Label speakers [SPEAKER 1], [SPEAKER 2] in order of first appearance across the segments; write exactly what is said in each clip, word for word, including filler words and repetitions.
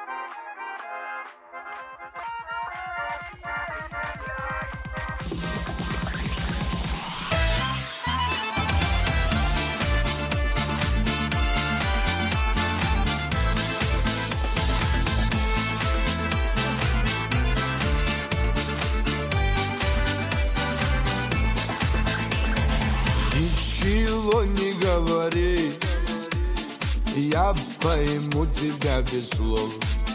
[SPEAKER 1] Ничего не говори, я пойму тебя без слов.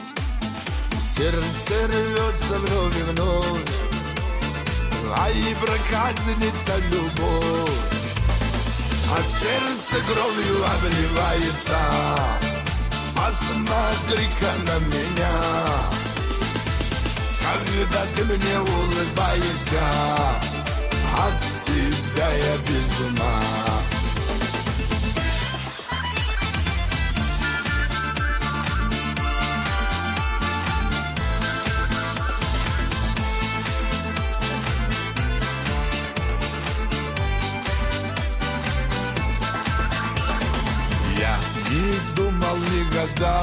[SPEAKER 1] Сердце рвется вновь и вновь, а и проказница любовь. А сердце кровью обливается, посмотри-ка на меня. Когда ты мне улыбаешься, от тебя я без ума. Я не думал, не гадал,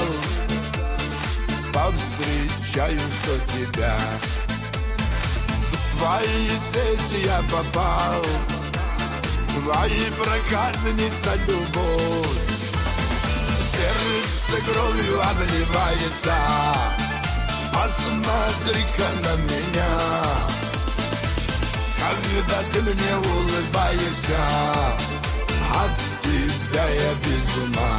[SPEAKER 1] повстречаю, что тебя. В твои сети я попал, твои проказница любовь. Сердце кровью обливается, посмотри-ка на меня. Когда ты мне улыбаешься, от тебя я без ума.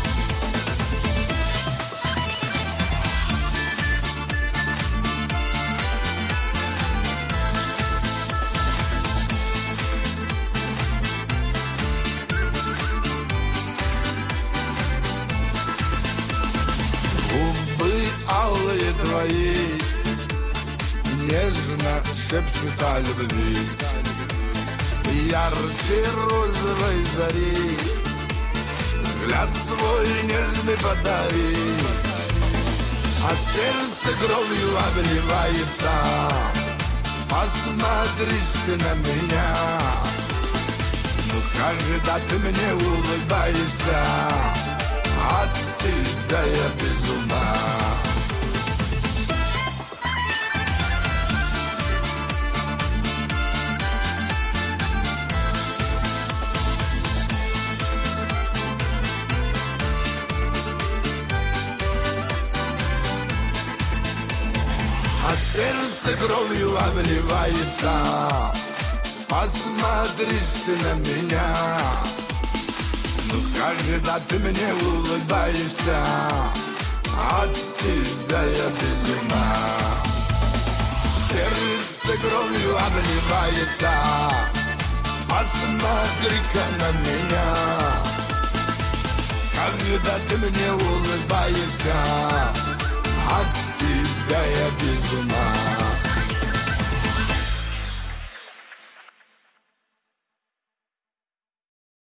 [SPEAKER 1] Губы алые твои нежно шепчут о любви. Ярче розовой зари взгляд свой нежный подари. А сердце кровью обливается, посмотришь ты на меня. Ну когда ты мне улыбаешься, от тебя я без ума. А сердце кровью обливается, посмотришь ты на меня. Ну когда ты мне улыбаешься, от тебя я без ума. Сердце кровью обливается, посмотри-ка на меня. Когда ты мне улыбаешься, от тебя я без ума.